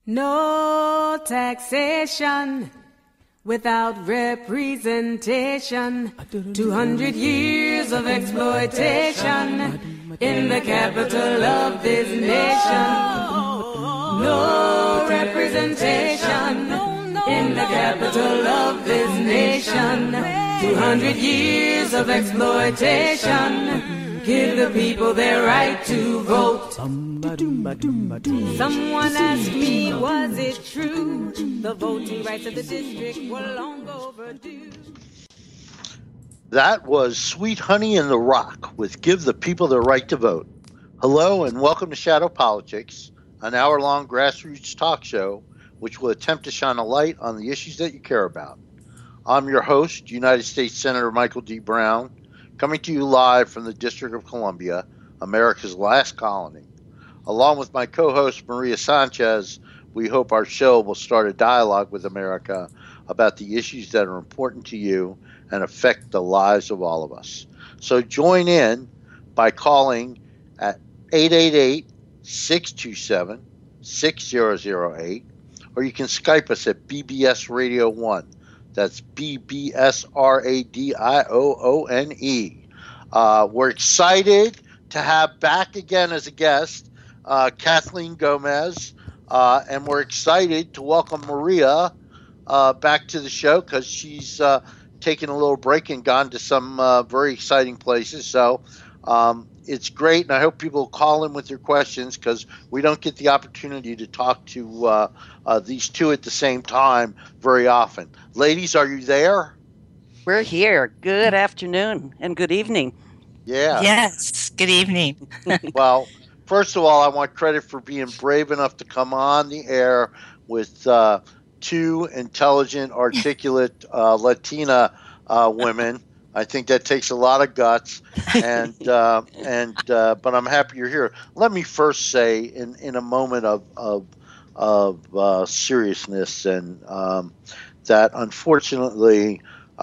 No taxation without representation. 200 years of exploitation in the capital of this nation. No representation in the capital of this nation. 200 years of exploitation. Give the people their right to vote. Someone asked me, was it true? The voting rights of the district were long overdue. That was Sweet Honey in the Rock with Give the People their Right to Vote. Hello and welcome to Shadow Politics, an hour-long grassroots talk show which will attempt to shine a light on the issues that you care about. I'm your host, United States Senator Michael D. Brown, coming to you live from the District of Columbia, America's last colony. Along with my co-host, Maria Sanchez, we hope our show will start a dialogue with America about the issues that are important to you and affect the lives of all of us. So join in by calling at 888-627-6008, or you can Skype us at BBS Radio 1. That's BBSRADIOONE. We're excited to have back again as a guest Kathleen Gomez, and we're excited to welcome Maria back to the show because she's taken a little break and gone to some very exciting places. So it's great, and I hope people call in with their questions because we don't get the opportunity to talk to these two at the same time very often. Ladies, are you there? We're here. Good afternoon and good evening. Yeah. Yes, good evening. Well, first of all, I want credit for being brave enough to come on the air with two intelligent, articulate Latina women. I think that takes a lot of guts, but I'm happy you're here. Let me first say, in a moment of seriousness, and that unfortunately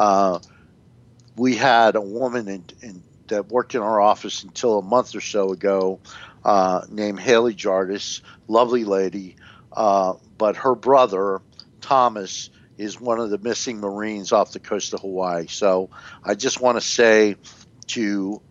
we had a woman that worked in our office until a month or so ago, named Haley Jardis, lovely lady, but her brother Thomas is one of the missing Marines off the coast of Hawaii. So I just want to say to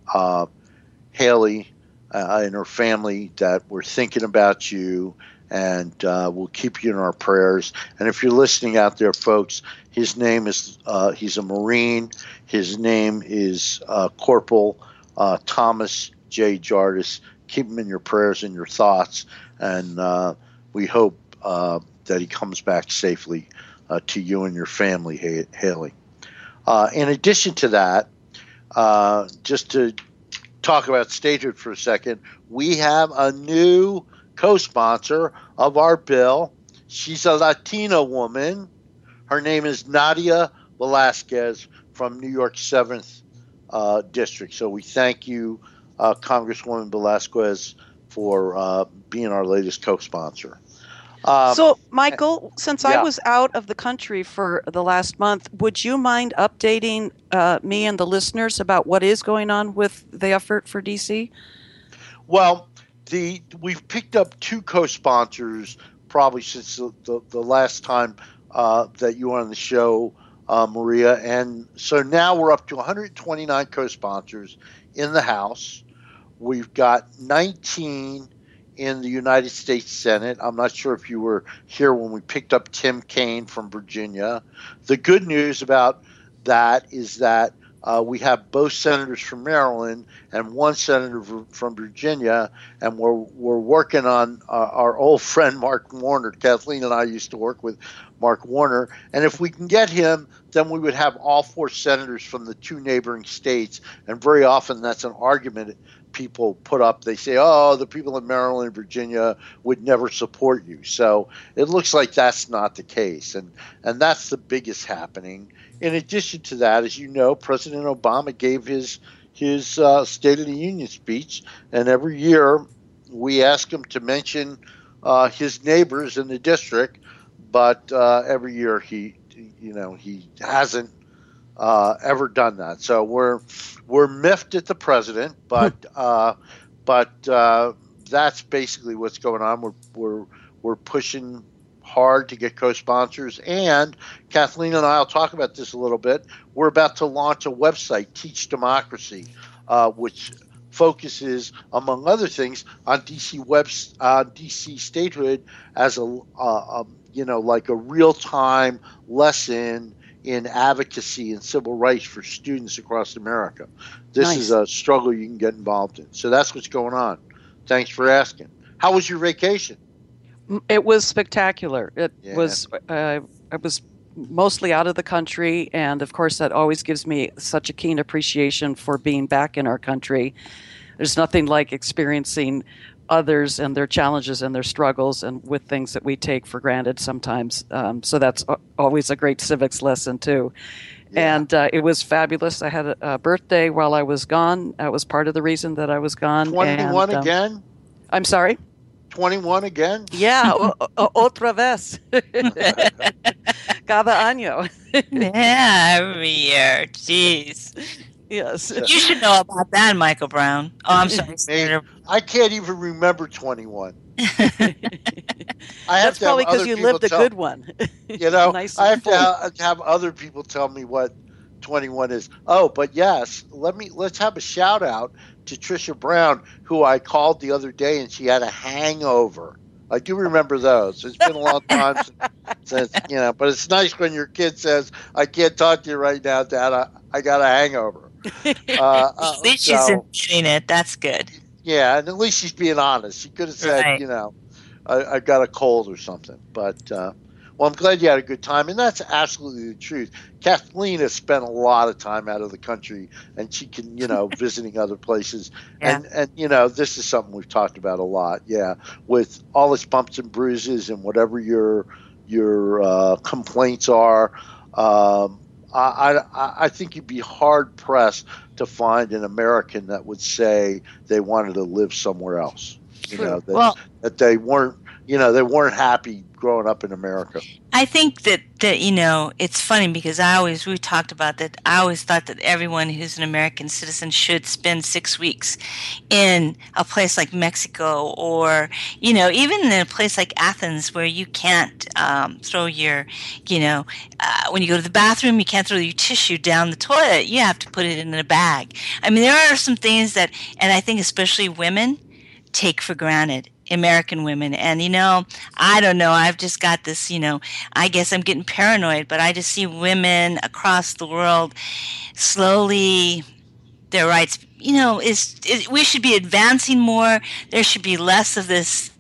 Haley and her family that we're thinking about you, and we'll keep you in our prayers. And if you're listening out there, folks, his name is he's a Marine. His name is Corporal Thomas J. Jardis. Keep him in your prayers and your thoughts, and we hope that he comes back safely to you and your family, Haley. In addition to that, just to talk about statehood for a second, we have a new co-sponsor of our bill. She's a Latina woman. Her name is Nadia Velasquez from New York 7th District. So we thank you, Congresswoman Velasquez, for being our latest co-sponsor. So, Michael, since I was out of the country for the last month, would you mind updating me and the listeners about what is going on with the effort for D.C.? Well, we've picked up two co-sponsors probably since the last time that you were on the show, Maria. And so now we're up to 129 co-sponsors in the House. We've got 19 in the United States Senate. I'm not sure if you were here when we picked up Tim Kaine from Virginia. The good news about that is that we have both senators from Maryland and one senator from Virginia, and we're working on our old friend Mark Warner. Kathleen and I used to work with Mark Warner, and if we can get him, then we would have all four senators from the two neighboring states, and very often that's an argument people put up. They say, oh, the people in Maryland and Virginia would never support you. So it looks like that's not the case, and that's the biggest happening. In addition to that, as you know, President Obama gave his State of the Union speech, and every year we ask him to mention his neighbors in the district, but every year he hasn't ever done that. So we're miffed at the president, but that's basically what's going on. We're pushing hard to get co-sponsors. And Kathleen and I will talk about this a little bit. We're about to launch a website, Teach Democracy, which focuses, among other things, on DC statehood as a like a real-time lesson in advocacy and civil rights for students across America. This is a struggle you can get involved in. So that's what's going on. Thanks for asking. How was your vacation? It was spectacular. It was. I was mostly out of the country, and of course, that always gives me such a keen appreciation for being back in our country. There's nothing like experiencing others and their challenges and their struggles, and with things that we take for granted sometimes. So that's always a great civics lesson too. Yeah. And it was fabulous. I had a birthday while I was gone. That was part of the reason that I was gone. 21 again? I'm sorry? 21 again? Yeah, otra vez. Cada año. Yeah, every year. Jeez. Yes. You should know about that, Michael Brown. Oh, I'm sorry. I can't even remember 21. That's probably because you lived a good one. Nice I have to have other people tell me what 21 is. Oh, but yes, let's have a shout out to Trisha Brown, who I called the other day, and she had a hangover. I do remember those. It's been a long time since but it's nice when your kid says, "I can't talk to you right now, Dad. I got a hangover." At least she's admitting it. That's good. Yeah, and at least she's being honest. She could have said, right. I got a cold or something. But, I'm glad you had a good time. And that's absolutely the truth. Kathleen has spent a lot of time out of the country, and she can, visiting other places. Yeah. And this is something we've talked about a lot. Yeah, with all its bumps and bruises and whatever your complaints are. I think you'd be hard pressed to find an American that would say they wanted to live somewhere else. That they weren't, they weren't happy growing up in America. I think that it's funny because we talked about that. I always thought that everyone who's an American citizen should spend 6 weeks in a place like Mexico, or even in a place like Athens, where you can't throw your when you go to the bathroom, you can't throw your tissue down the toilet. You have to put it in a bag. I mean, there are some things that, and I think especially women take for granted. American women. And, I don't know, I've just got this, I guess I'm getting paranoid, but I just see women across the world slowly, their rights, we should be advancing more. There should be less of this,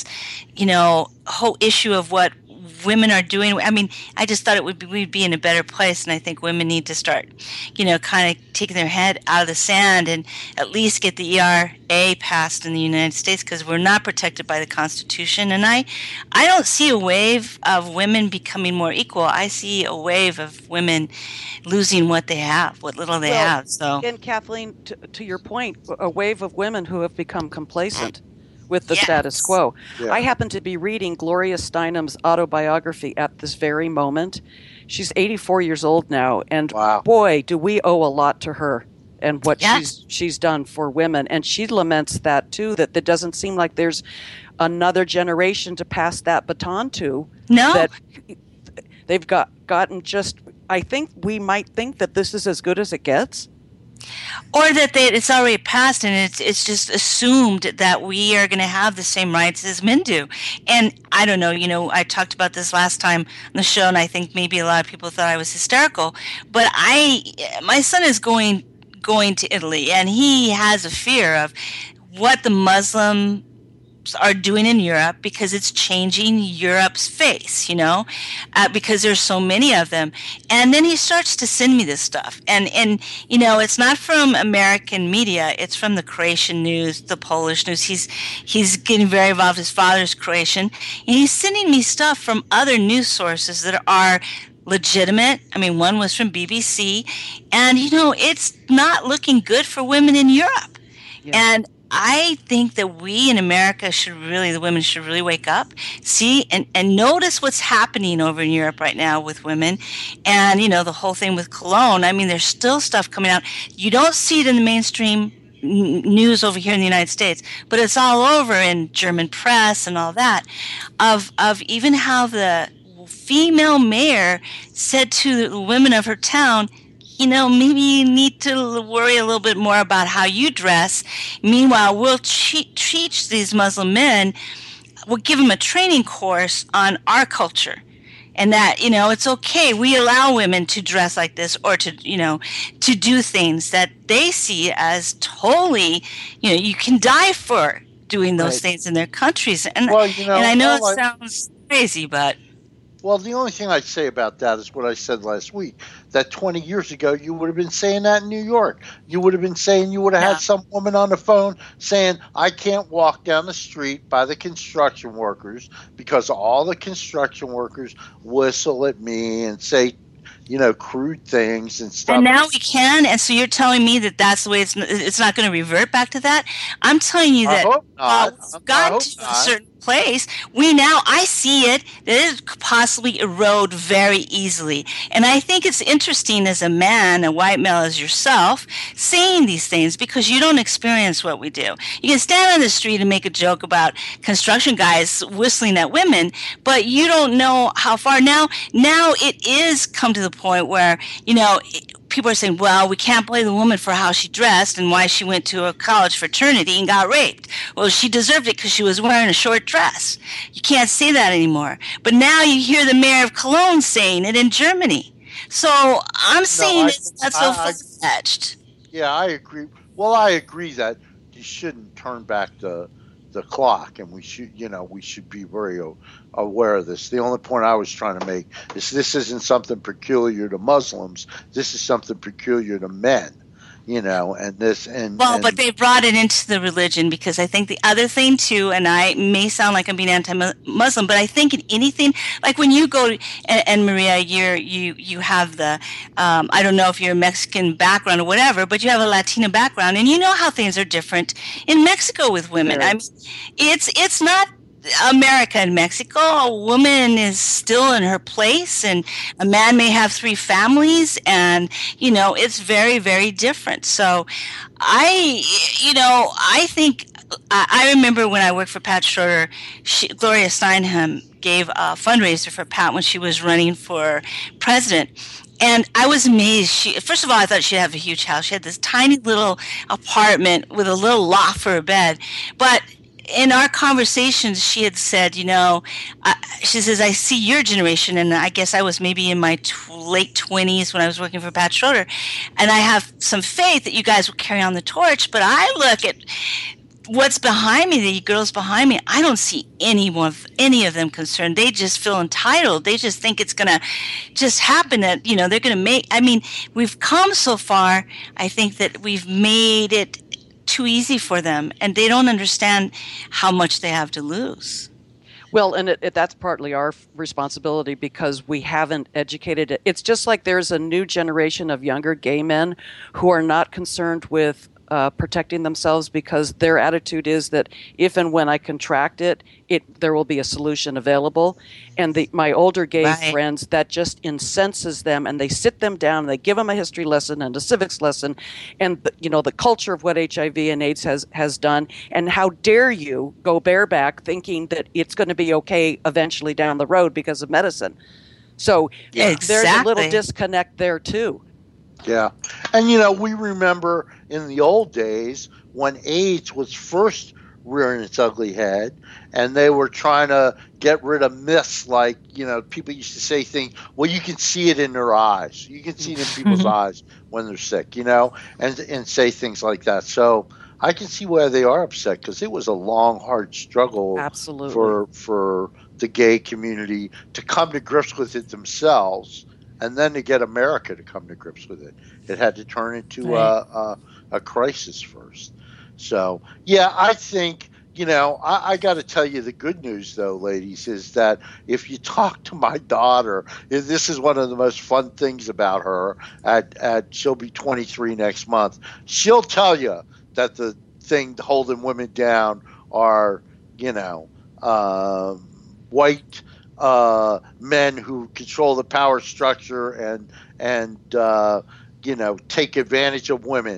whole issue of what women are doing. I mean, I just thought we'd be in a better place, and I think women need to start, kind of taking their head out of the sand and at least get the ERA passed in the United States, because we're not protected by the Constitution. And I don't see a wave of women becoming more equal. I see a wave of women losing what they have, what little they have. So, and Kathleen, to your point, a wave of women who have become complacent with the status quo. Yeah. I happen to be reading Gloria Steinem's autobiography at this very moment. She's 84 years old now, and boy, do we owe a lot to her and what she's done for women. And she laments that too, that it doesn't seem like there's another generation to pass that baton to. No. That they've gotten just, I think we might think that this is as good as it gets. Or that it's already passed, and it's just assumed that we are going to have the same rights as men do. And I don't know, I talked about this last time on the show, and I think maybe a lot of people thought I was hysterical. But my son is going to Italy, and he has a fear of what the Muslims are doing in Europe, because it's changing Europe's face, because there's so many of them. And then he starts to send me this stuff. And it's not from American media. It's from the Croatian news, the Polish news. He's getting very involved with his father's Croatian. And he's sending me stuff from other news sources that are legitimate. I mean, one was from BBC. And, it's not looking good for women in Europe. Yeah. And I think that we in America the women should really wake up, see, and notice what's happening over in Europe right now with women. And, the whole thing with Cologne. I mean, there's still stuff coming out. You don't see it in the mainstream news over here in the United States, but it's all over in German press and all that, of even how the female mayor said to the women of her town, maybe you need to worry a little bit more about how you dress. Meanwhile, we'll teach these Muslim men, we'll give them a training course on our culture. And that, it's okay. We allow women to dress like this or to do things that they see as totally, you can die for doing those things in their countries. And, and I know it sounds crazy, but... Well, the only thing I'd say about that is what I said last week, that 20 years ago, you would have been saying that in New York. You would have been saying, you would have had some woman on the phone saying, I can't walk down the street by the construction workers because all the construction workers whistle at me and say, crude things and stuff. And now we can, and so you're telling me that that's the way it's not going to revert back to that? I'm telling you that we've got to a certain place. I see it, that it could possibly erode very easily. And I think it's interesting as a man, a white male as yourself, saying these things because you don't experience what we do. You can stand on the street and make a joke about construction guys whistling at women, but you don't know how far. Now it is come to the point where, people are saying, well, we can't blame the woman for how she dressed and why she went to a college fraternity and got raped. Well, she deserved it because she was wearing a short dress. You can't say that anymore. But now you hear the mayor of Cologne saying it in Germany. So I'm saying that's so far-fetched. Yeah, I agree. Well, I agree that you shouldn't turn back the clock, and we should be very aware of this. The only point I was trying to make is this isn't something peculiar to Muslims. This is something peculiar to men, and this and but they brought it into the religion because I think the other thing too, and I may sound like I'm being anti-Muslim, but I think in anything, like when you go and Maria, you have the I don't know if you're a Mexican background or whatever, but you have a Latina background, and you know how things are different in Mexico with women. I mean, it's not America and Mexico. A woman is still in her place, and a man may have 3 families, and it's very, very different. So I think I remember when I worked for Pat Schroeder, Gloria Steinem gave a fundraiser for Pat when she was running for president. And I was amazed. First of all, I thought she'd have a huge house. She had this tiny little apartment with a little loft for a bed. But in our conversations, she had said, she says, I see your generation, and I guess I was maybe in my late 20s when I was working for Pat Schroeder, and I have some faith that you guys will carry on the torch, but I look at what's behind me, the girls behind me, I don't see any of them concerned. They just feel entitled. They just think it's going to just happen that, they're going to we've come so far, I think that we've made it too easy for them, and they don't understand how much they have to lose. Well, and that's partly our responsibility because we haven't educated it. It's just like there's a new generation of younger gay men who are not concerned with protecting themselves because their attitude is that if and when I contract it, there will be a solution available. And my older gay friends, that just incenses them, and they sit them down and they give them a history lesson and a civics lesson and the culture of what HIV and AIDS has done, and how dare you go bareback thinking that it's going to be okay eventually down the road because of medicine. So there's a little disconnect there too. Yeah. And, we remember in the old days when AIDS was first rearing its ugly head and they were trying to get rid of myths like, people used to say things, well, you can see it in their eyes. You can see it in people's eyes when they're sick, and say things like that. So I can see why they are upset because it was a long, hard struggle for the gay community to come to grips with it themselves. And then to get America to come to grips with it, it had to turn into a crisis first. So, yeah, I think, I got to tell you the good news, though, ladies, is that if you talk to my daughter, this is one of the most fun things about her. She'll be 23 next month. She'll tell you that the thing holding women down are, white men who control the power structure and take advantage of women.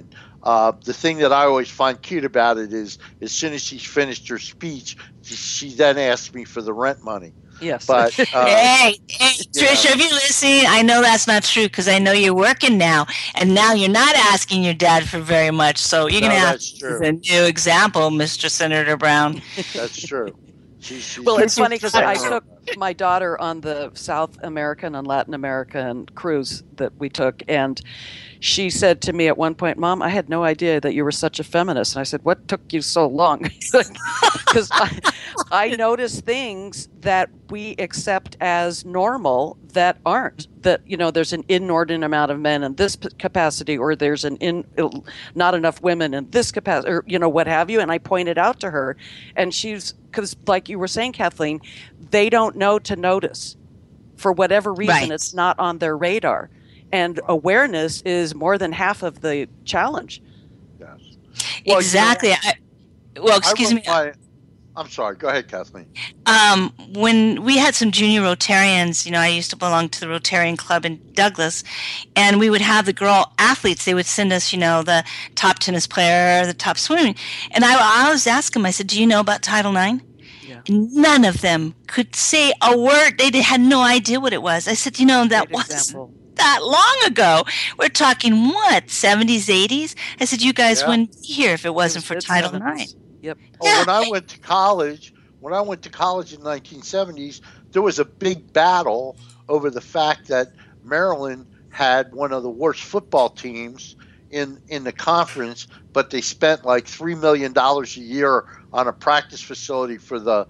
The thing that I always find cute about it is, as soon as she finished her speech, she then asked me for the rent money. Yes. But hey, Tricia, if you're listening, I know that's not true because I know you're working now, and now you're not asking your dad for very much. So you're going to have a new example, Mr. Senator Brown. That's true. She's well, it's funny because I took my daughter on the South American and Latin American cruise that we took, and she said to me at one point, "Mom, I had no idea that you were such a feminist." And I said, "What took you so long?" Because I notice things that we accept as normal that aren't. That, you know, there's an inordinate amount of men in this capacity, or there's not enough women in this capacity, or, you know, what have you. And I pointed out to her, and because like you were saying, Kathleen, they don't know to notice. For whatever reason, It's not on their radar. And awareness is more than half of the challenge. Yes. Well, exactly. Excuse me. I'm sorry. Go ahead, Kathleen. When we had some junior Rotarians, you know, I used to belong to the Rotarian Club in Douglas, and we would have the girl athletes. They would send us, you know, the top tennis player, the top swimming. And I always ask them, I said, "Do you know about Title IX?" Yeah. None of them could say a word. They had no idea what it was. I said, "You know, that wasn't that long ago. We're talking, what, 70s, 80s?" I said, "You guys wouldn't be here if it wasn't for Title IX." Yep. Oh, when I went to college in the 1970s, there was a big battle over the fact that Maryland had one of the worst football teams in the conference, but they spent like $3 million a year on a practice facility for the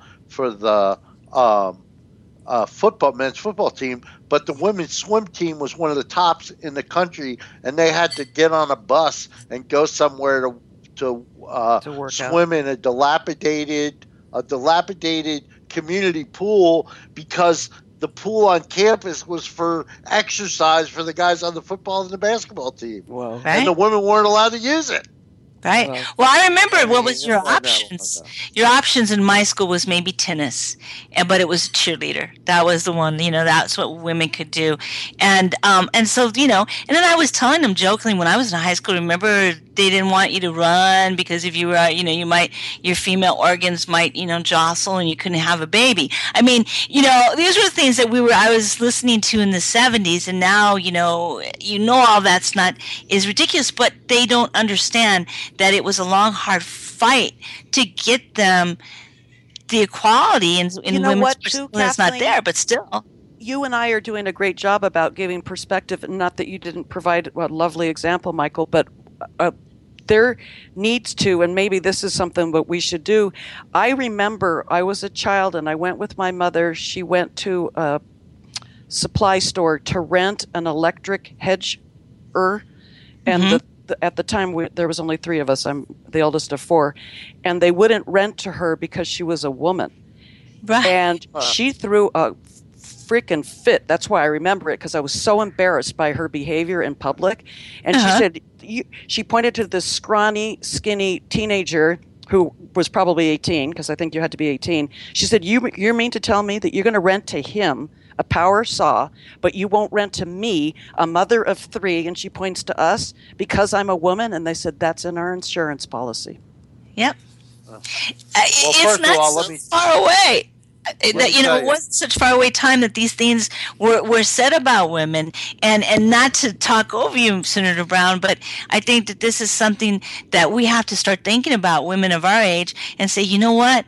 men's football team. But the women's swim team was one of the tops in the country, and they had to get on a bus and go somewhere to swim in a dilapidated community pool, because the pool on campus was for exercise for the guys on the football and the basketball team. Whoa. Right? And the women weren't allowed to use it. Right. Well, I remember what was your options. Your options in my school was maybe tennis, but it was cheerleader. That was the one, you know, that's what women could do. And so, you know, and then I was telling them jokingly when I was in high school, remember, they didn't want you to run because if you were, you know, your female organs might, you know, jostle and you couldn't have a baby. I mean, you know, these were things that I was listening to in the 70s, and now, you know all that's is ridiculous, but they don't understand that it was a long, hard fight to get them the equality in women's perspective. It's not there, but still. You and I are doing a great job about giving perspective, and not that you didn't provide a lovely example, Michael, but there needs to, and maybe this is something that we should do. I remember I was a child and I went with my mother. She went to a supply store to rent an electric hedger, and at the time there was only 3 of us. I'm the oldest of 4, and they wouldn't rent to her because she was a woman. Right. And she threw a freaking fit. That's why I remember it, because I was so embarrassed by her behavior in public. And she said, she pointed to this scrawny, skinny teenager who was probably 18, because I think you had to be 18. She said, "You mean to tell me that you're going to rent to him a power saw, but you won't rent to me, a mother of 3," and she points to us, "because I'm a woman?" And they said, "That's in our insurance policy." Yep. It's not so far away. It wasn't such far away time that these things were said about women, and not to talk over you, Senator Brown, but I think that this is something that we have to start thinking about, women of our age, and say, you know what?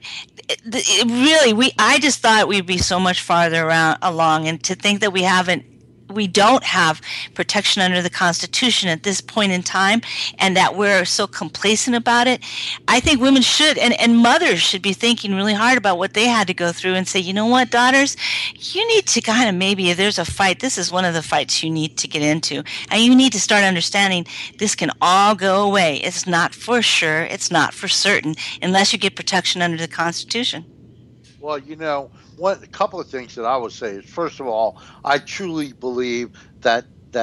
I just thought we'd be so much farther along, and to think that we don't have protection under the Constitution at this point in time, and that we're so complacent about it. I think women should, and mothers should be thinking really hard about what they had to go through and say, you know what, daughters, you need to kind of, maybe if there's a fight, this is one of the fights you need to get into. And you need to start understanding this can all go away. It's not for sure. It's not for certain unless you get protection under the Constitution. Well, you know, a couple of things that I would say is, first of all, I truly believe that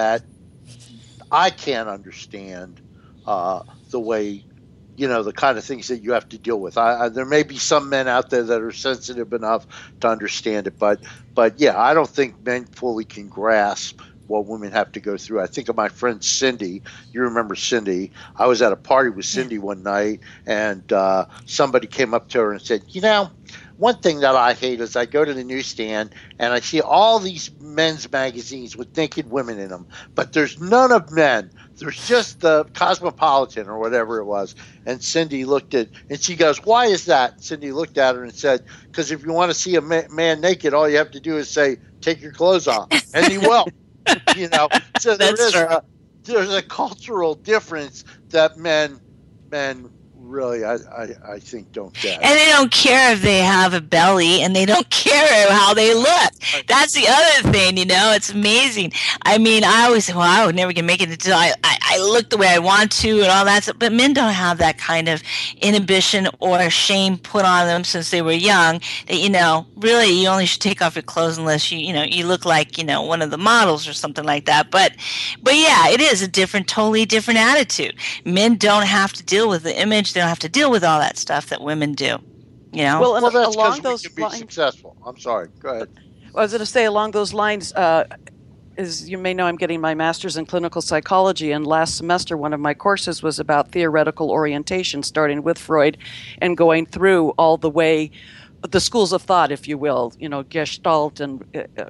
I can't understand the way, you know, the kind of things that you have to deal with. There may be some men out there that are sensitive enough to understand it, but yeah, I don't think men fully can grasp what women have to go through. I think of my friend Cindy. You remember Cindy? I was at a party with Cindy one night, and somebody came up to her and said, one thing that I hate is I go to the newsstand and I see all these men's magazines with naked women in them, but there's none of men. There's just the Cosmopolitan or whatever it was. And Cindy looked at, and she goes, "Why is that?" Cindy looked at her and said, "Because if you want to see a man naked, all you have to do is say, 'Take your clothes off,' and he will." So there's a cultural difference that men really, I think, don't get. And they don't care if they have a belly, and they don't care how they look. That's the other thing, it's amazing. I mean, I always say, well, I would never make it until I look the way I want to and all that stuff. But men don't have that kind of inhibition or shame put on them since they were young that, really you only should take off your clothes unless you look like, one of the models or something like that. But yeah, it is a totally different attitude. Men don't have to deal with the image. They don't have to deal with all that stuff that women do. Well, that's along those we can be successful. I'm sorry. Go ahead. I was going to say, along those lines, as you may know, I'm getting my master's in clinical psychology, and last semester one of my courses was about theoretical orientation, starting with Freud and going through all the way, the schools of thought, if you will, Gestalt and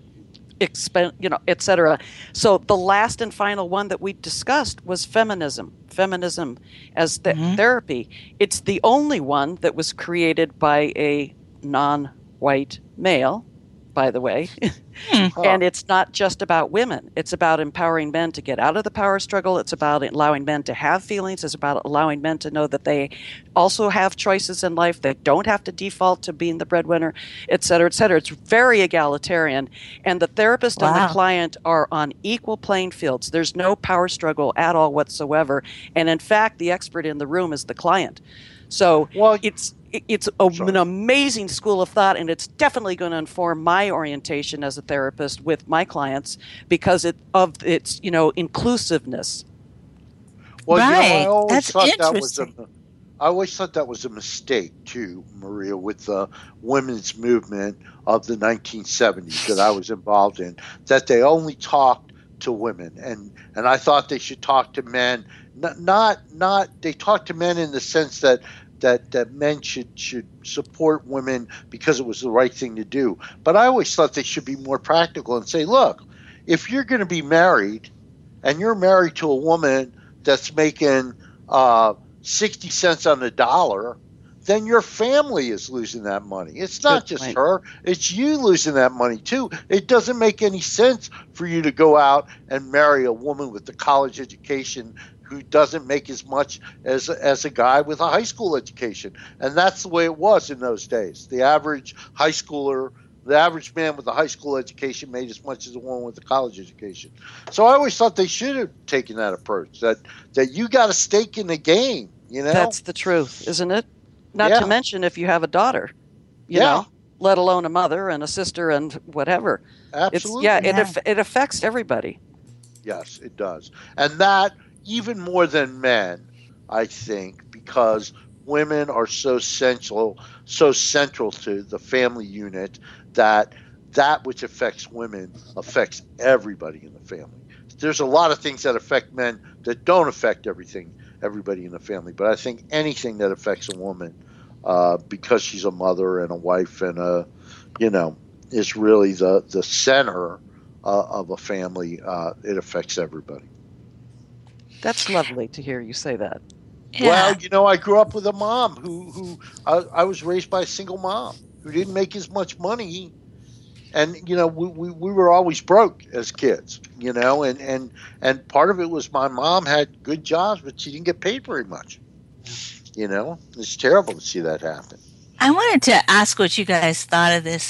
et cetera. So the last and final one that we discussed was feminism as therapy. It's the only one that was created by a non-white male, by the way. And it's not just about women. It's about empowering men to get out of the power struggle. It's about allowing men to have feelings. It's about allowing men to know that they also have choices in life. They don't have to default to being the breadwinner, et cetera, et cetera. It's very egalitarian. And the therapist and the client are on equal playing fields. There's no power struggle at all whatsoever. And in fact, the expert in the room is the client. So it's an amazing school of thought, and it's definitely going to inform my orientation as a therapist with my clients because of its inclusiveness. Well, right. I always That's thought interesting. I always thought that was a mistake too, Maria, with the women's movement of the 1970s that I was involved in. That they only talked to women, and I thought they should talk to men. Not they talk to men in the sense that men should support women because it was the right thing to do. But I always thought they should be more practical and say, look, if you're going to be married and you're married to a woman that's making 60 cents on the dollar, then your family is losing that money. It's not just her. It's you losing that money too. It doesn't make any sense for you to go out and marry a woman with a college education who doesn't make as much as a guy with a high school education. And that's the way it was in those days. The average high schooler, the average man with a high school education made as much as a woman with a college education. So I always thought they should have taken that approach, that you got a stake in the game, That's the truth, isn't it? Not to mention if you have a daughter, you know, let alone a mother and a sister and whatever. Absolutely. It affects everybody. Yes, it does. And that, even more than men, I think, because women are so central to the family unit that which affects women affects everybody in the family. There's a lot of things that affect men that don't affect everybody in the family. But I think anything that affects a woman, because she's a mother and a wife and is really the center of a family, it affects everybody. That's lovely to hear you say that. Yeah. Well, I grew up with a mom who I was raised by a single mom who didn't make as much money. And, we were always broke as kids, and part of it was my mom had good jobs, but she didn't get paid very much. It's terrible to see that happen. I wanted to ask what you guys thought of this.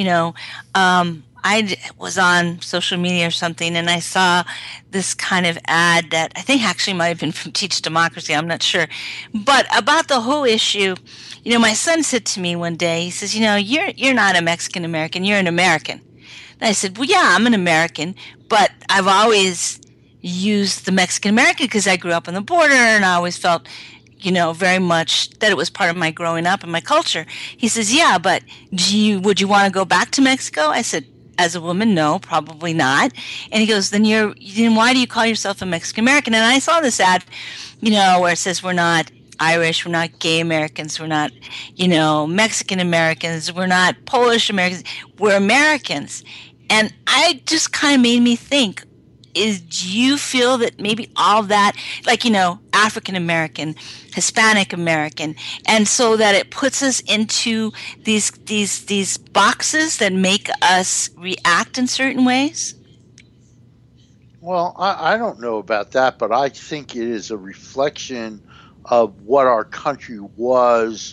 I was on social media or something, and I saw this kind of ad that I think actually might have been from Teach Democracy. I'm not sure. But about the whole issue, my son said to me one day, he says, you're not a Mexican American, you're an American. And I said, well, yeah, I'm an American, but I've always used the Mexican American because I grew up on the border, and I always felt very much that it was part of my growing up and my culture. He says, yeah, but would you want to go back to Mexico? I said, as a woman, no, probably not. And he goes, then why do you call yourself a Mexican American? And I saw this ad, where it says we're not Irish, we're not gay Americans, we're not, Mexican Americans, we're not Polish Americans, we're Americans. And I just kind of made me think, do you feel that maybe all that, like, African American, Hispanic American, and so that it puts us into these boxes that make us react in certain ways? Well, I don't know about that, but I think it is a reflection of what our country was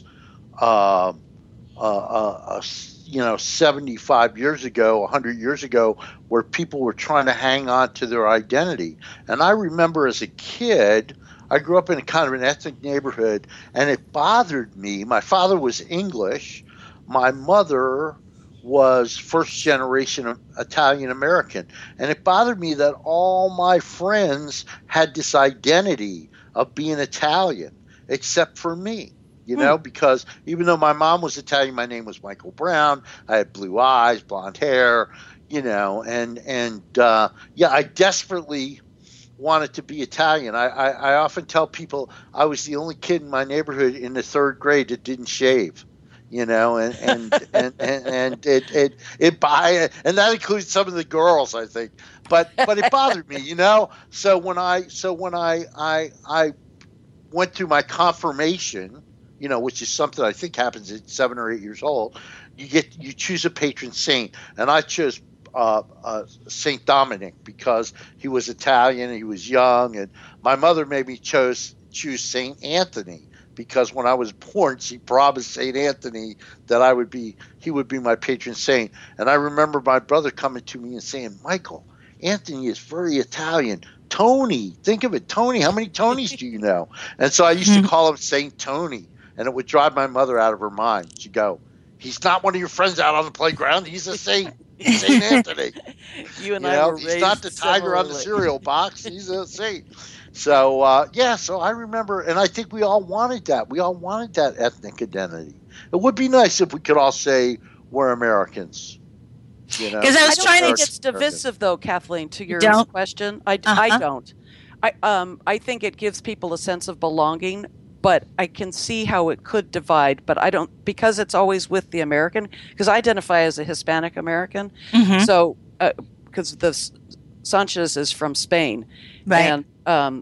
75 years ago, 100 years ago, where people were trying to hang on to their identity. And I remember as a kid, I grew up in a kind of an ethnic neighborhood, and it bothered me. My father was English. My mother was first generation Italian American. And it bothered me that all my friends had this identity of being Italian, except for me. Because even though my mom was Italian, my name was Michael Brown. I had blue eyes, blonde hair, I desperately wanted to be Italian. I often tell people I was the only kid in my neighborhood in the third grade that didn't shave, and that includes some of the girls, I think. But it bothered me, So when I went through my confirmation, which is something I think happens at 7 or 8 years old, you choose a patron saint, and I chose Saint Dominic because he was Italian and he was young, and my mother made me choose Saint Anthony because when I was born, she promised Saint Anthony that he would be my patron saint. And I remember my brother coming to me and saying, "Michael, Anthony is very Italian. Tony, think of it, Tony. How many Tonys do you know?" And so I used to call him Saint Tony. And it would drive my mother out of her mind. She'd go, "He's not one of your friends out on the playground. He's a saint. He's Saint Anthony. I were raised he's not the tiger similarly on the cereal box. He's a saint." So, so I remember, and I think we all wanted that. We all wanted that ethnic identity. It would be nice if we could all say we're Americans. Because I was trying to think it's divisive, though, Kathleen, to your question. I don't. I think it gives people a sense of belonging. But I can see how it could divide, but I don't, because it's always with the American, because I identify as a Hispanic American. Mm-hmm. So, because Sanchez is from Spain. Right. And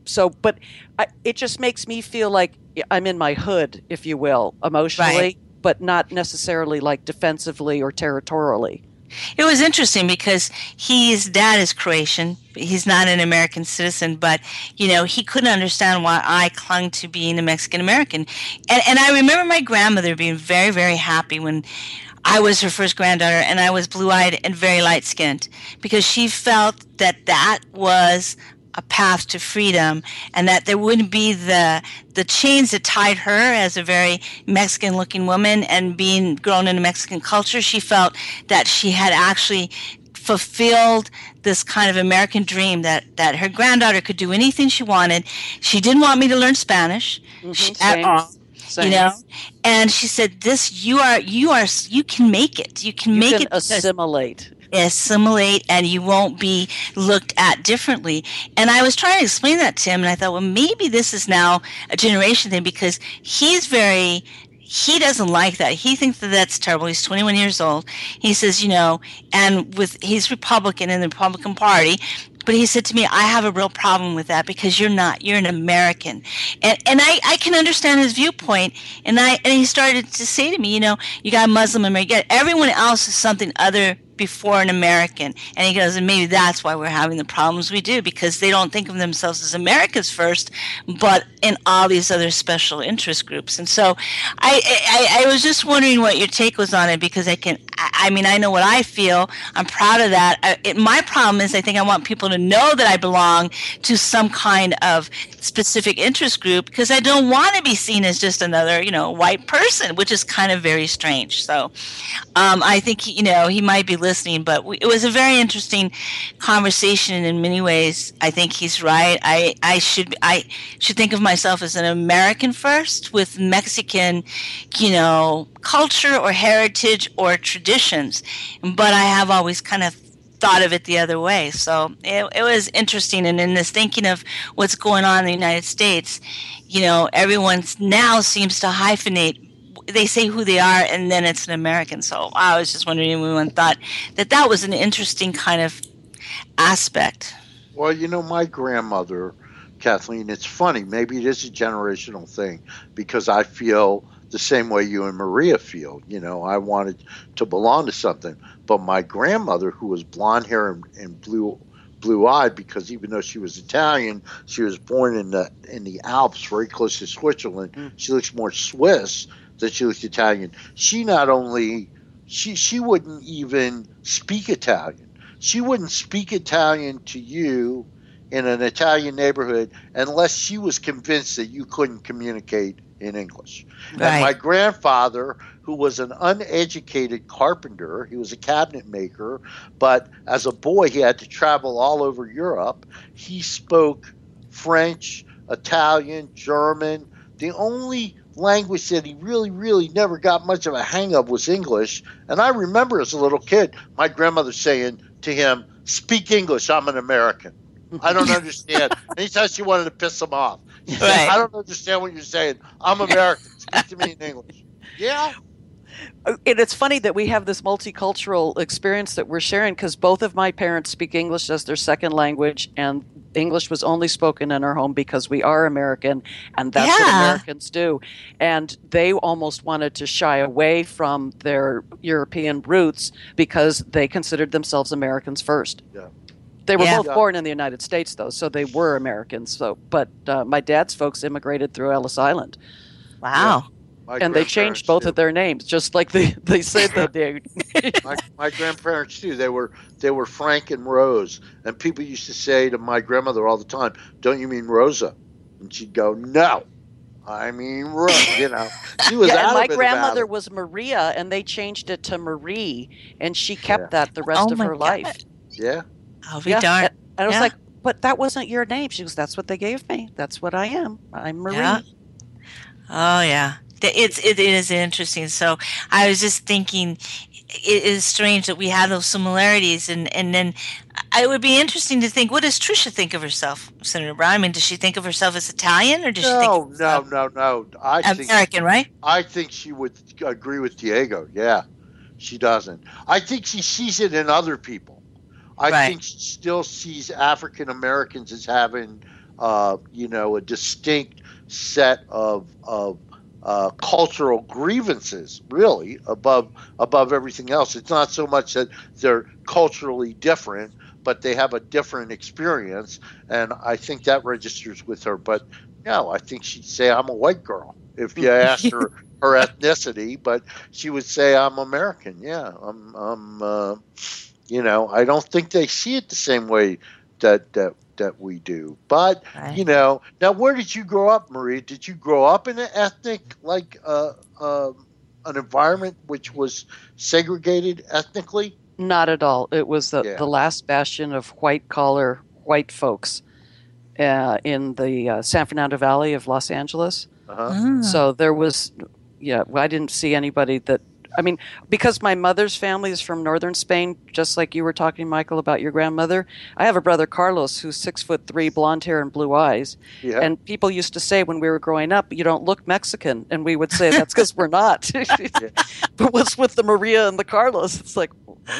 it just makes me feel like I'm in my hood, if you will, emotionally, right, but not necessarily like defensively or territorially. It was interesting because his dad is Croatian. He's not an American citizen, but, he couldn't understand why I clung to being a Mexican American. And I remember my grandmother being very, very happy when I was her first granddaughter and I was blue-eyed and very light-skinned because she felt that was a path to freedom and that there wouldn't be the chains that tied her as a very Mexican-looking woman, and being grown in a Mexican culture, she felt that she had actually fulfilled this kind of American dream that her granddaughter could do anything she wanted. She didn't want me to learn Spanish at all. Same. And she said, you can make it. You can make it. Assimilate, and you won't be looked at differently. And I was trying to explain that to him, and I thought, well, maybe this is now a generation thing because he doesn't like that. He thinks that that's terrible. He's 21 years old. He says, and he's Republican in the Republican Party. But he said to me, I have a real problem with that because you're not. You're an American. And I can understand his viewpoint. And he started to say to me, you got a Muslim American. Everyone else is something other before an American. And he goes, and maybe that's why we're having the problems we do, because they don't think of themselves as Americans first, but in all these other special interest groups. And so I was just wondering what your take was on it, because I know what I feel. I'm proud of that. My problem is I think I want people to know that I belong to some kind of specific interest group because I don't want to be seen as just another, white person, which is kind of very strange. So I think, he might be listening, but it was a very interesting conversation in many ways. I think he's right. I should think of myself as an American first with Mexican, culture or heritage or traditions. But I have always kind of thought of it the other way. So it was interesting. And in this thinking of what's going on in the United States, everyone now seems to hyphenate. They say who they are, and then it's an American. So I was just wondering if anyone thought that was an interesting kind of aspect. Well, my grandmother, Kathleen, it's funny. Maybe it is a generational thing because I feel the same way you and Maria feel. I wanted to belong to something. But my grandmother, who was blonde hair and blue-eyed, because even though she was Italian, she was born in the Alps, very close to Switzerland. She looks more Swiss than she looks Italian. She not only she wouldn't even speak Italian. She wouldn't speak Italian to you in an Italian neighborhood unless she was convinced that you couldn't communicate in English. Right. And my grandfather, who was an uneducated carpenter, he was a cabinet maker, but as a boy he had to travel all over Europe. He spoke French, Italian, German. The only language that he really, really never got much of a hang of was English. And I remember as a little kid, my grandmother saying to him, "Speak English, I'm an American. I don't understand." Anytime she wanted to piss him off. Right. "I don't understand what you're saying. I'm American. Speak to me in English." Yeah. And it's funny that we have this multicultural experience that we're sharing because both of my parents speak English as their second language, and English was only spoken in our home because we are American, and that's what Americans do. And they almost wanted to shy away from their European roots because they considered themselves Americans first. Yeah. They were both born in the United States, though, so they were Americans. So, but my dad's folks immigrated through Ellis Island. Wow. Yeah. And they changed both of their names, just like they said that they. my grandparents too. They were Frank and Rose, and people used to say to my grandmother all the time, "Don't you mean Rosa?" And she'd go, "No, I mean Rose." She was yeah, out and my of it grandmother about it. was Maria, and they changed it to Marie, and she kept that the rest of her life. Yeah. I'll be darned. And I was like, "But that wasn't your name." She goes, "That's what they gave me. That's what I am. I'm Marie." Yeah. Oh yeah. It is interesting. So I was just thinking, it is strange that we have those similarities, and then it would be interesting to think, what does Trisha think of herself, Senator Brown? I mean, does she think of herself as Italian, or does she think of herself No. American, right? I think she would agree with Diego. Yeah, she doesn't. I think she sees it in other people. I think she still sees African Americans as having, a distinct set of cultural grievances, really, above everything else. It's not so much that they're culturally different, but they have a different experience, and I think that registers with her. But no, I think she'd say, "I'm a white girl," if you asked her her ethnicity, but she would say, "I'm American." Yeah, I'm I don't think they see it the same way that we do. But, now where did you grow up, Maria? Did you grow up in an ethnic, an environment which was segregated ethnically? Not at all. It was the last bastion of white-collar white folks in the San Fernando Valley of Los Angeles. Uh-huh. So there was, I didn't see anybody that, because my mother's family is from northern Spain, just like you were talking, Michael, about your grandmother. I have a brother, Carlos, who's 6'3", blonde hair and blue eyes. Yeah. And people used to say when we were growing up, "You don't look Mexican." And we would say, "That's because we're not." But what's with the Maria and the Carlos? It's like,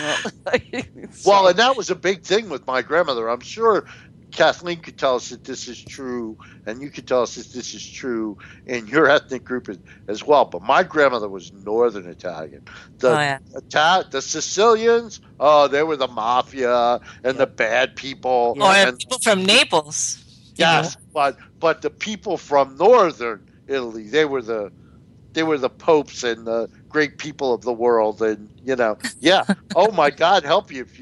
well, and that was a big thing with my grandmother. I'm sure Kathleen could tell us that this is true, and you could tell us that this is true in your ethnic group as well. But my grandmother was Northern Italian. The Sicilians, they were the mafia and the bad people. And people from Naples. Yes, but the people from Northern Italy, they were the popes and the great people of the world. And, oh, my God, help you if you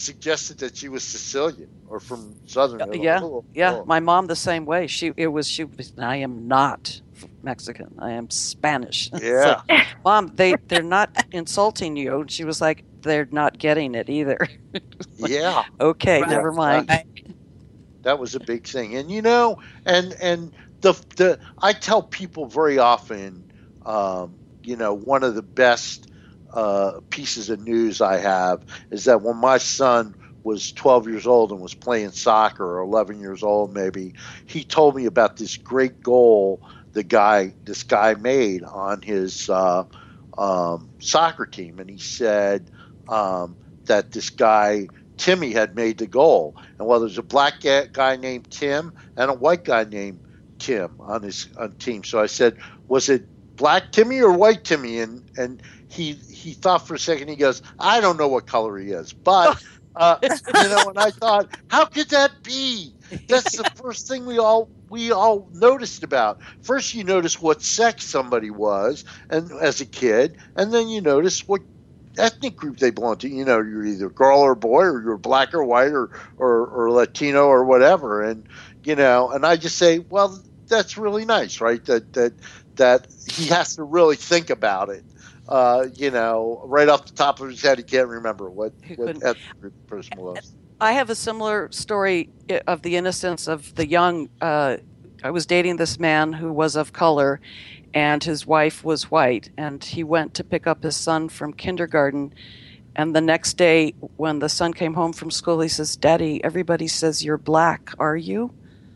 suggested that she was Sicilian or from Southern Italy. Yeah. My mom the same way. She was. I am not Mexican. I am Spanish. Yeah. Like, Mom, they're not insulting you. She was like, they're not getting it either. Like, yeah. Okay, Right. never mind. That was a big thing. And and the I tell people very often, one of the best pieces of news I have is that when my son was 12 years old and was playing soccer, or 11 years old maybe, he told me about this great goal this guy made on his soccer team. And he said that this guy Timmy had made the goal, and there's a black guy named Tim and a white guy named Tim on his team. So I said, was it black Timmy or white Timmy? And he thought for a second. He goes, I don't know what color he is, but and I thought, how could that be? That's the first thing we all noticed about. First, you notice what sex somebody was, and as a kid, and then you notice what ethnic group they belong to. You're either girl or boy, or you're black or white, or Latino or whatever. And and I just say, well, that's really nice, right? That he has to really think about it. Right off the top of his head, he can't remember what ethnic group the person was. I have a similar story of the innocence of the young. I was dating this man who was of color, and his wife was white, and he went to pick up his son from kindergarten, and the next day when the son came home from school, he says, Daddy, everybody says you're black, are you?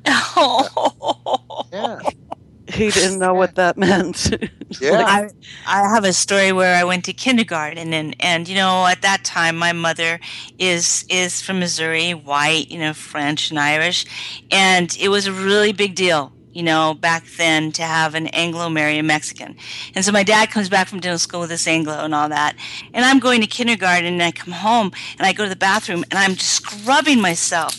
Yeah. He didn't know what that meant. Yeah. I have a story where I went to kindergarten, and at that time my mother is from Missouri, white, French and Irish, and it was a really big deal, back then, to have an Anglo marry a Mexican. And so my dad comes back from dental school with this Anglo and all that. And I'm going to kindergarten, and I come home, and I go to the bathroom, and I'm just scrubbing myself.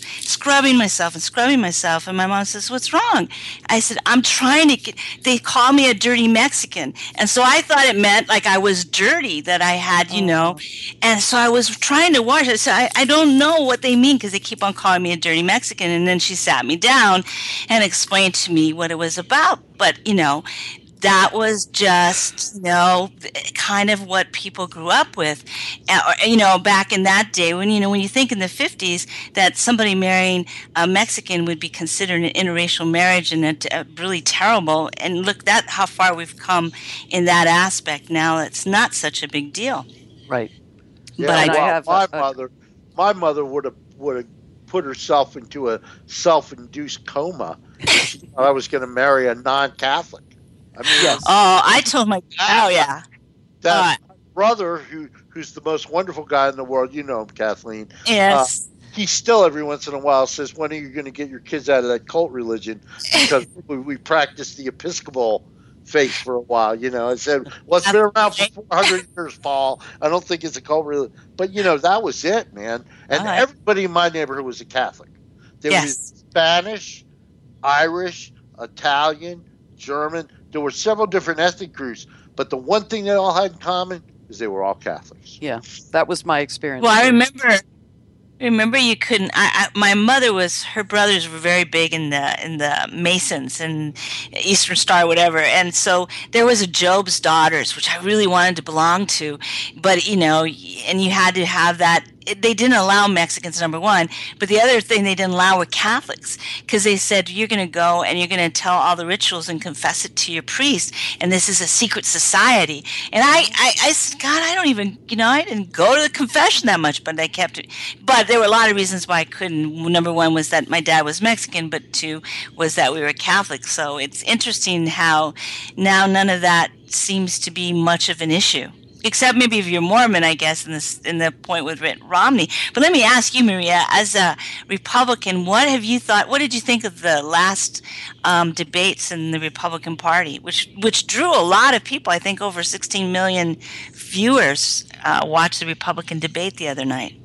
And my mom says, what's wrong? I said, I'm trying to they call me a dirty Mexican. And so I thought it meant like I was dirty, that I had, And so I was trying to wash. I said, I don't know what they mean, because they keep on calling me a dirty Mexican. And then she sat me down and explained to me what it was about. But that was just kind of what people grew up with, back in that day, when you think in the 50s that somebody marrying a Mexican would be considered an interracial marriage, and really terrible. And look at how far we've come in that aspect. Now it's not such a big deal, right? Yeah, but my mother would have put herself into a self-induced coma. She thought I was going to marry a non-Catholic. I mean, yes. Oh, I told my yeah. That my brother, who's the most wonderful guy in the world, you know him, Kathleen. Yes. He still every once in a while says, "When are you going to get your kids out of that cult religion?" Because we practiced the Episcopal faith for a while. I said, "Well, it's been around for 400 years, Paul. I don't think it's a cult religion." But that was it, man. And everybody in my neighborhood was a Catholic. There was Spanish, Irish, Italian, German. There were several different ethnic groups, but the one thing they all had in common is they were all Catholics. Yeah, that was my experience. Well, I remember you couldn't. My mother her brothers were very big in the Masons and Eastern Star, whatever, and so there was a Job's Daughters, which I really wanted to belong to, but and you had to have that. They didn't allow Mexicans, number one, but the other thing they didn't allow were Catholics, because they said, you're going to go and you're going to tell all the rituals and confess it to your priest, and this is a secret society. And I said, God, I don't even, I didn't go to the confession that much, but I kept it. But there were a lot of reasons why I couldn't. Number one was that my dad was Mexican, but two was that we were Catholic. So it's interesting how now none of that seems to be much of an issue. Except maybe if you're Mormon, I guess, in the point with Mitt Romney. But let me ask you, Maria, as a Republican, what have you thought? What did you think of the last debates in the Republican Party, which drew a lot of people? I think over 16 million viewers watched the Republican debate the other night.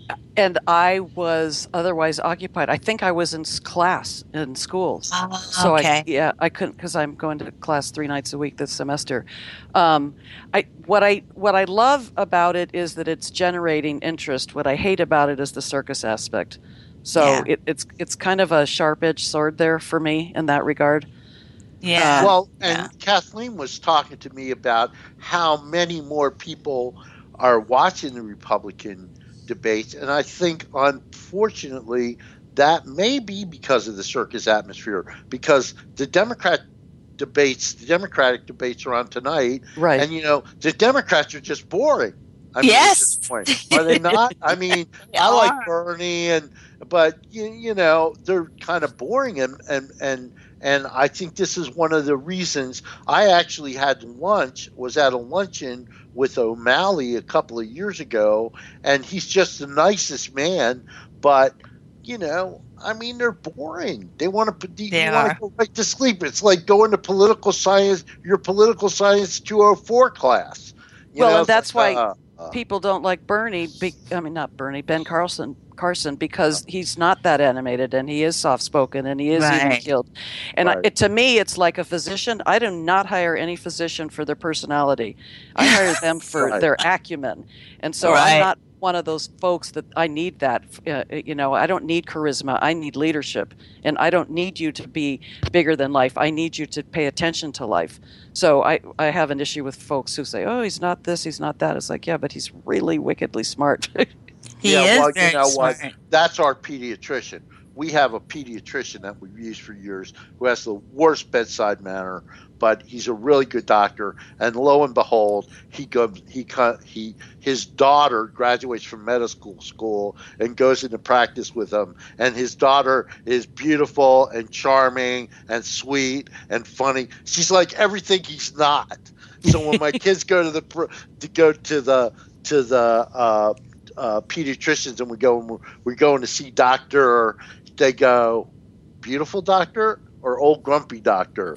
And I was otherwise occupied. I think I was in class in schools. So okay. I couldn't, because I'm going to class 3 nights a week this semester. What I love about it is that it's generating interest. What I hate about it is the circus aspect. So it's kind of a sharp-edged sword there for me in that regard. Yeah. Well, and Kathleen was talking to me about how many more people are watching the Republican debates, and I think, unfortunately, that may be because of the circus atmosphere. Because the Democratic debates are on tonight, right? And the Democrats are just boring. I mean, yes, at this point. Are they not? I mean, I like Bernie, but they're kind of boring, and I think this is one of the reasons. I actually was at a luncheon with O'Malley a couple of years ago, and he's just the nicest man, but I mean, they're boring. They want to go right to sleep. It's like going to your political science 204 class. And that's why people don't like Bernie. Not Bernie, Ben Carson, because he's not that animated, and he is soft-spoken, and he is even killed. And to me, it's like a physician. I do not hire any physician for their personality. I hire them for their acumen. And so I'm not one of those folks that I need that. I don't need charisma. I need leadership. And I don't need you to be bigger than life. I need you to pay attention to life. So I have an issue with folks who say, oh, he's not this, he's not that. It's like, yeah, but he's really wickedly smart. He is very smart. What? That's our pediatrician. We have a pediatrician that we've used for years who has the worst bedside manner, but he's a really good doctor. And lo and behold, his daughter graduates from medical school and goes into practice with him. And his daughter is beautiful and charming and sweet and funny. She's like everything he's not. So when my kids go to the pediatricians and we're going to see doctor, they go, beautiful doctor or old grumpy doctor?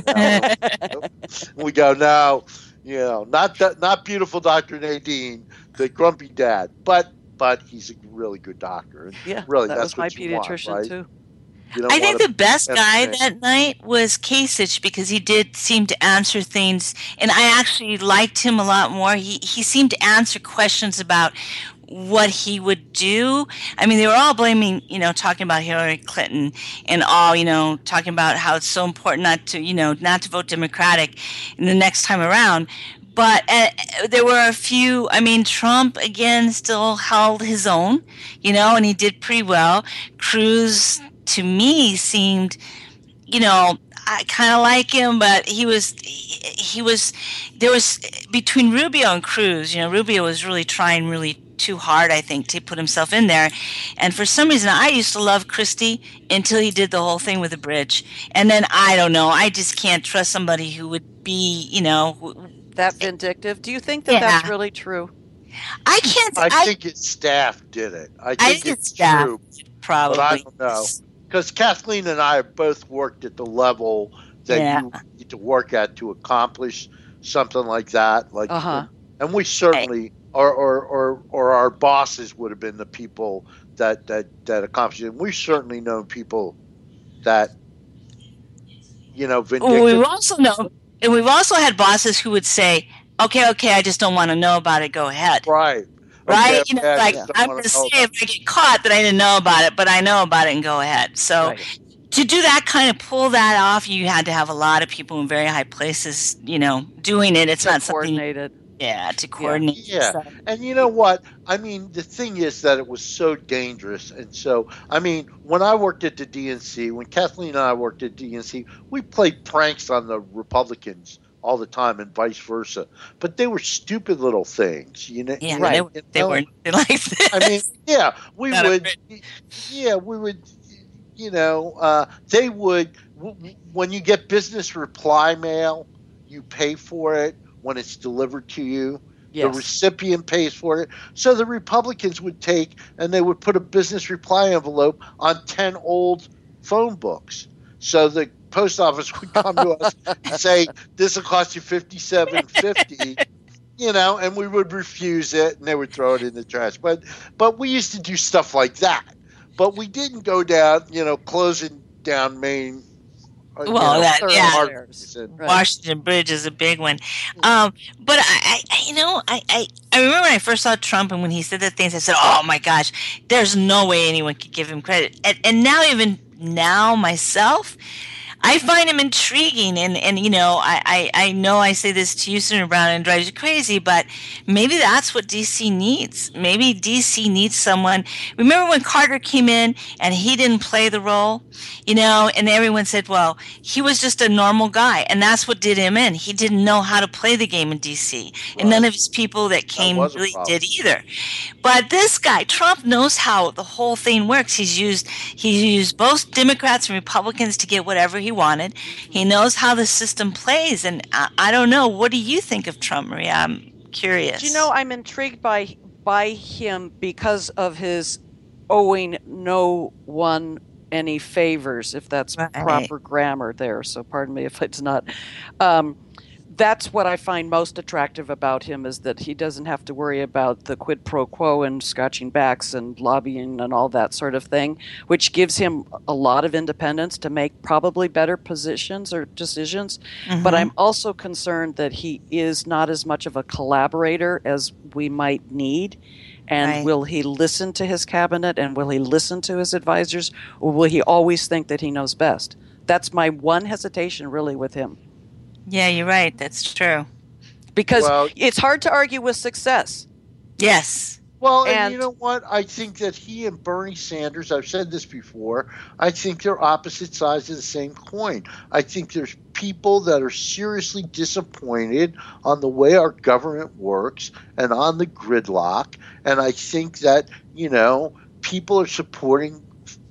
We go, no, not beautiful Dr. Nadine, the grumpy dad, but he's a really good doctor. Yeah, really, that that's was my what you pediatrician want, right? too. I think the best guy that night was Kasich, because he did seem to answer things, and I actually liked him a lot more. He seemed to answer questions about what he would do. I mean, they were all blaming, talking about Hillary Clinton and all, talking about how it's so important not to vote Democratic in the next time around. But there were a few. I mean, Trump again still held his own, and he did pretty well. Cruz, to me, seemed, I kind of like him, but there was between Rubio and Cruz. Rubio was really trying really too hard, I think, to put himself in there. And for some reason, I used to love Christie until he did the whole thing with the bridge. And then, I don't know, I just can't trust somebody who would be, that vindictive. Do you think that that's really true? I can't. I think his staff did it. I think it's true. Probably. But I don't know. Because Kathleen and I have both worked at the level that you need to work at to accomplish something like that. And we certainly, or our bosses would have been the people that accomplished it. We've certainly known people that, vindictive. We've also had bosses who would say, okay, I just don't want to know about it. Go ahead. Right. Right? I'm going to say if I get caught that I didn't know about it, but I know about it and go ahead. So to do that, kind of pull that off, you had to have a lot of people in very high places, doing it. It's not coordinated. To coordinate. Yeah. And you know what? I mean, the thing is that it was so dangerous. And so, I mean, when I worked at the DNC, when Kathleen and I worked at DNC, we played pranks on the Republicans all the time and vice versa. But they were stupid little things, They weren't like this. I mean, we would, they would, when you get business reply mail, you pay for it when it's delivered to you. Yes. The recipient pays for it. So the Republicans would take and they would put a business reply envelope on 10 old phone books. So the post office would come to us and say, this will cost you $57.50. and we would refuse it, and they would throw it in the trash. But we used to do stuff like that. But we didn't go down, closing down Maine. Well, Right. Washington Bridge is a big one. But I remember when I first saw Trump and when he said the things, I said, "Oh my gosh, there's no way anyone could give him credit." And now, even now myself, I find him intriguing, and I know I say this to you, Senator Brown, and it drives you crazy, but maybe that's what D.C. needs. Maybe D.C. needs someone. Remember when Carter came in and he didn't play the role, and everyone said, well, he was just a normal guy, and that's what did him in. He didn't know how to play the game in D.C., and none of his people that came really did either. But this guy, Trump, knows how the whole thing works. He's used both Democrats and Republicans to get whatever he wanted. He knows how the system plays, and I don't know. What do you think of Trump, Maria? I'm curious. I'm intrigued by him because of his owing no one any favors, if that's proper grammar there. So pardon me if it's not. That's what I find most attractive about him, is that he doesn't have to worry about the quid pro quo and scratching backs and lobbying and all that sort of thing, which gives him a lot of independence to make probably better positions or decisions. Mm-hmm. But I'm also concerned that he is not as much of a collaborator as we might need. And will he listen to his cabinet, and will he listen to his advisors, or will he always think that he knows best? That's my one hesitation really with him. Yeah, you're right. That's true. Because it's hard to argue with success. Yes. Well, and you know what? I think that he and Bernie Sanders, I've said this before, I think they're opposite sides of the same coin. I think there's people that are seriously disappointed on the way our government works and on the gridlock. And I think that, people are supporting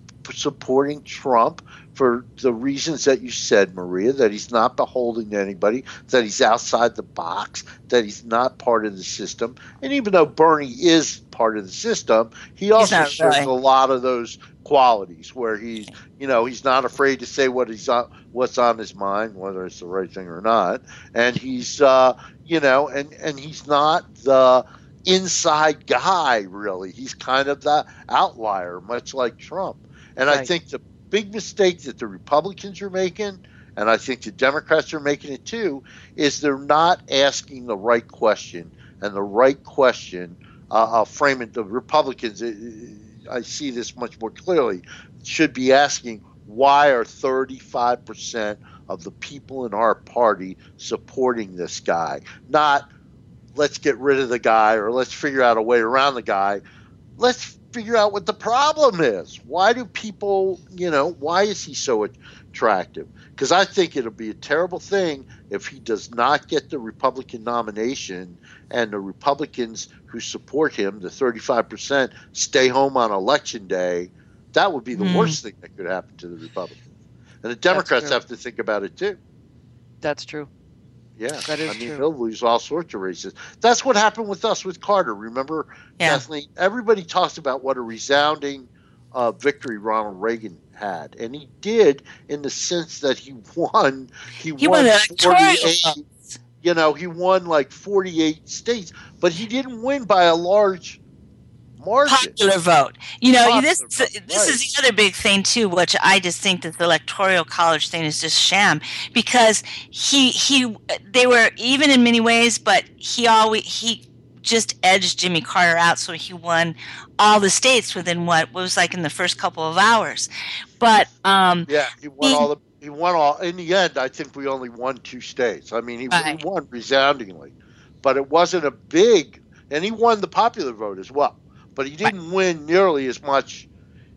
Trump for the reasons that you said, Maria, that he's not beholden to anybody, that he's outside the box, that he's not part of the system. And even though Bernie is part of the system, he also shares a lot of those qualities where he's not afraid to say what's on his mind, whether it's the right thing or not. And he's, and he's not the inside guy, really. He's kind of the outlier, much like Trump. And I think the big mistake that the Republicans are making, and I think the Democrats are making it too, is they're not asking the right question. And the right question, framing the Republicans, I see this much more clearly, should be asking, why are 35% of the people in our party supporting this guy? Not, let's get rid of the guy or let's figure out a way around the guy. Let's figure out what the problem is. Why do people, why is he so attractive? Because I think it'll be a terrible thing if he does not get the Republican nomination and the Republicans who support him, the 35%, stay home on Election Day. That would be the worst thing that could happen to the Republicans. And the Democrats have to think about it too. That's true. Yeah, that is true. He'll lose all sorts of races. That's what happened with us with Carter. Remember, Kathleen? Everybody talks about what a resounding victory Ronald Reagan had, and he did in the sense that he won. He won 48. He won like 48 states, but he didn't win by a large margin. Popular vote. This is the other big thing too, which I just think that the Electoral College thing is just sham, because they were even in many ways, but he just edged Jimmy Carter out, so he won all the states within what was like in the first couple of hours. But he won all. In the end, I think we only won 2 states. I mean, he won resoundingly, but it wasn't a big, and he won the popular vote as well. But he didn't win nearly as much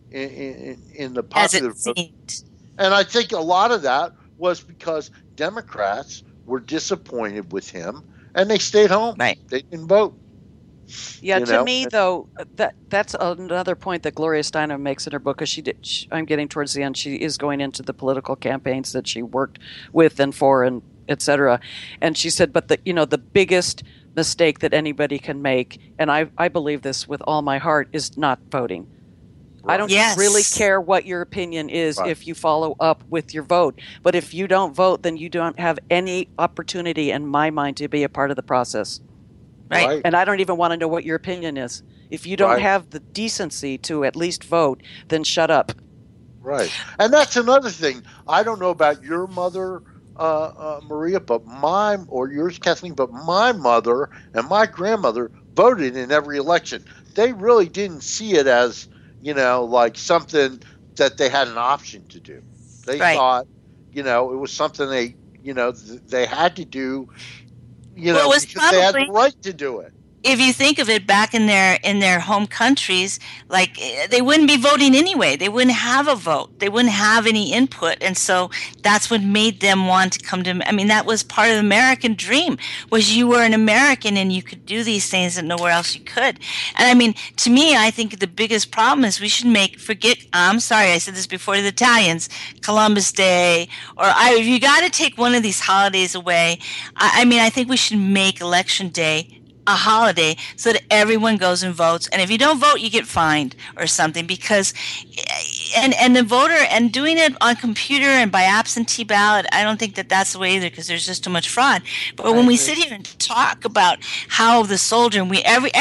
in the popular vote. And I think a lot of that was because Democrats were disappointed with him, and they stayed home. Right. They didn't vote. Yeah, to me, though, that's another point that Gloria Steinem makes in her book, because I'm getting towards the end, she is going into the political campaigns that she worked with and for, and et cetera. And she said, but the biggest mistake that anybody can make, and I believe this with all my heart, is not voting. Right. I don't really care what your opinion is if you follow up with your vote. But if you don't vote, then you don't have any opportunity in my mind to be a part of the process. Right. And I don't even want to know what your opinion is. If you don't Right. have the decency to at least vote, then shut up. Right. And that's another thing. I don't know about your mother, Maria, or yours, Kathleen, but my mother and my grandmother voted in every election. They really didn't see it as, like something that they had an option to do. They Right. thought, it was something they had to do, Well, it was because they had the probably- right to do it. If you think of it back in their home countries, like they wouldn't be voting anyway. They wouldn't have a vote. They wouldn't have any input, and so that's what made them want to come to. I mean, that was part of the American dream, was you were an American and you could do these things that nowhere else you could. And I mean, to me, I think the biggest problem is we should forget. I'm sorry, I said this before to the Italians, Columbus Day, or if you got to take one of these holidays away. I mean, I think we should make Election Day a holiday so that everyone goes and votes, and if you don't vote you get fined or something, because and the voter, and doing it on computer and by absentee ballot, I don't think that that's the way either, because there's just too much fraud. But when we sit here and talk about how the soldier, and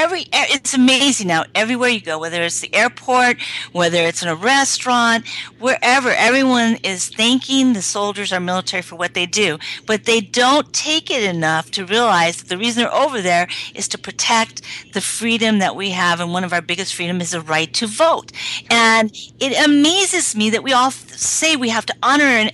it's amazing now, everywhere you go, whether it's the airport, whether it's in a restaurant, wherever, everyone is thanking the soldiers, our military, for what they do, but they don't take it enough to realize that the reason they're over there is to protect the freedom that we have, and one of our biggest freedom is the right to vote. And it amazes me that we all say we have to honor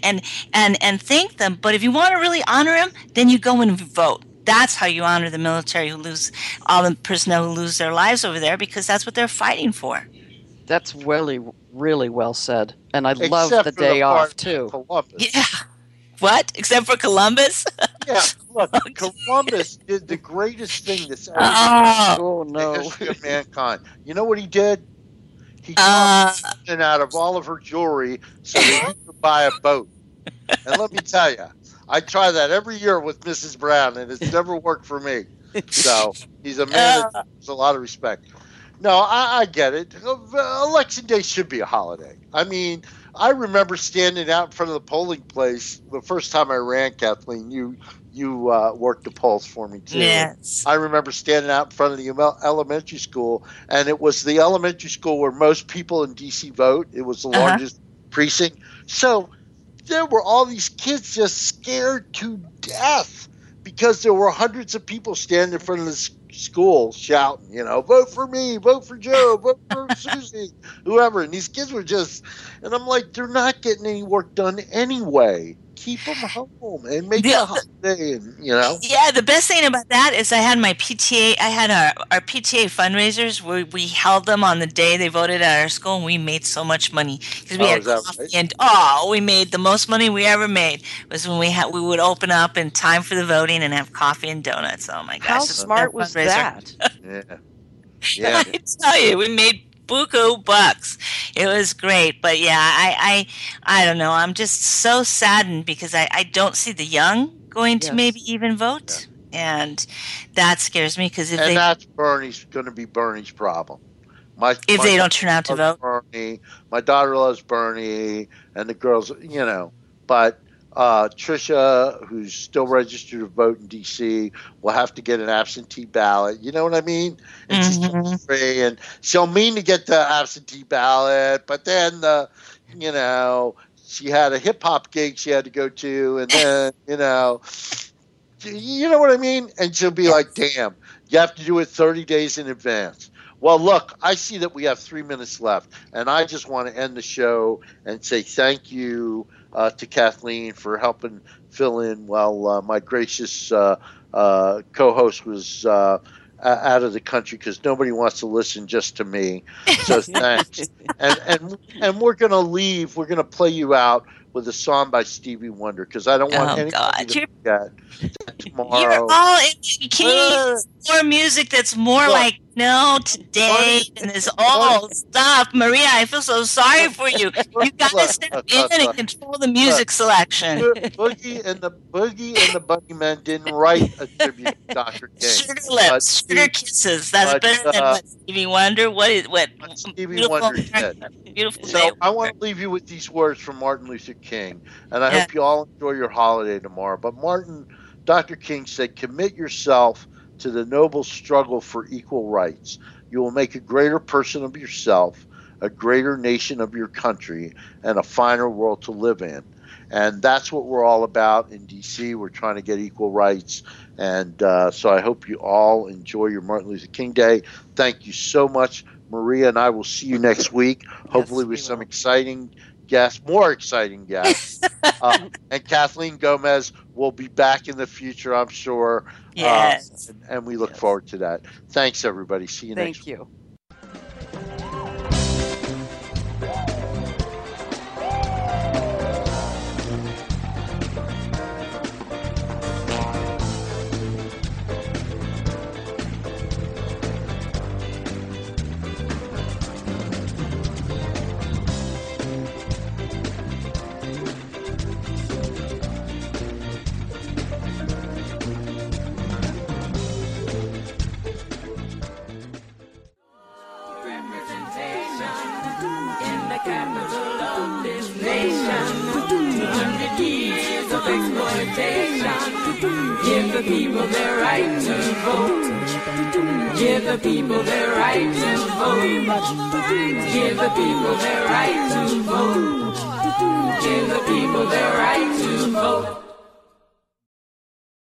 and thank them, but if you want to really honor them, then you go and vote. That's how you honor the military, all the personnel who lose their lives over there, because that's what they're fighting for. That's really, really well said. And I love Except the for day off, part too. Columbus. Yeah. What? Except for Columbus? Yeah, look, Columbus did the greatest thing that's ever Oh, in no. the history of mankind. You know what he did? He chopped something out of all of her jewelry so that he could buy a boat. And let me tell you, I try that every year with Mrs. Brown, and it's never worked for me. So he's a man that deserves a lot of respect. No, I get it. Election Day should be a holiday. I mean, I remember standing out in front of the polling place the first time I ran, Kathleen. You worked the polls for me, too. Yes. I remember standing out in front of the elementary school, and it was the elementary school where most people in D.C. vote. It was the largest precinct. So there were all these kids just scared to death because there were hundreds of people standing in front of the school shouting, vote for me, vote for Joe, vote for Susie, whoever. And these kids were and I'm like, they're not getting any work done anyway. Keep them home and make it a holiday, and Yeah, the best thing about that is I had my PTA. I had our PTA fundraisers where we held them on the day they voted at our school, and we made so much money because we had coffee, right? And we made the most money we ever made was when we would open up in time for the voting and have coffee and donuts. Oh my gosh! How smart was that? Yeah. I tell you, we made buku bucks. It was great, but yeah, I don't know. I'm just so saddened because I don't see the young going to maybe even vote, and that scares me because that's going to be Bernie's problem. If they don't turn out to vote, Bernie, my daughter loves Bernie, and the girls, but Tricia, who's still registered to vote in D.C., will have to get an absentee ballot. You know what I mean? And she's 23, and she'll mean to get the absentee ballot, but then she had a hip hop gig she had to go to, and then you know what I mean? And she'll be like, "Damn, you have to do it 30 days in advance." Well, look, I see that we have 3 minutes left, and I just want to end the show and say thank you to Kathleen for helping fill in while my gracious co-host was out of the country because nobody wants to listen just to me. So thanks. And we're going to leave. We're going to play you out with a song by Stevie Wonder because I don't want anybody to forget that tomorrow. You're all can you more music that's more like today and this old stuff. Maria, I feel so sorry for you. You got to step in and control the music selection. Boogie and the Bunnymen didn't write a tribute to Dr. King. Sugar lips, sugar kisses. That's better than what Stevie Wonder. What Stevie Wonder did. Beautiful. So I want to leave you with these words from Martin Luther King, and I hope you all enjoy your holiday tomorrow. But Dr. King said, "Commit yourself to the noble struggle for equal rights. You will make a greater person of yourself, a greater nation of your country, and a finer world to live in. And that's what we're all about in D.C. We're trying to get equal rights. And so I hope you all enjoy your Martin Luther King Day. Thank you so much, Maria, and I will see you next week, hopefully with some exciting guests, more exciting guests. And Kathleen Gomez will be back in the future, I'm sure. Yes. And we look forward to that. Thanks, everybody. See you next week. Thank you. Give the people their right to vote. Give the people their right to vote. Give the people their right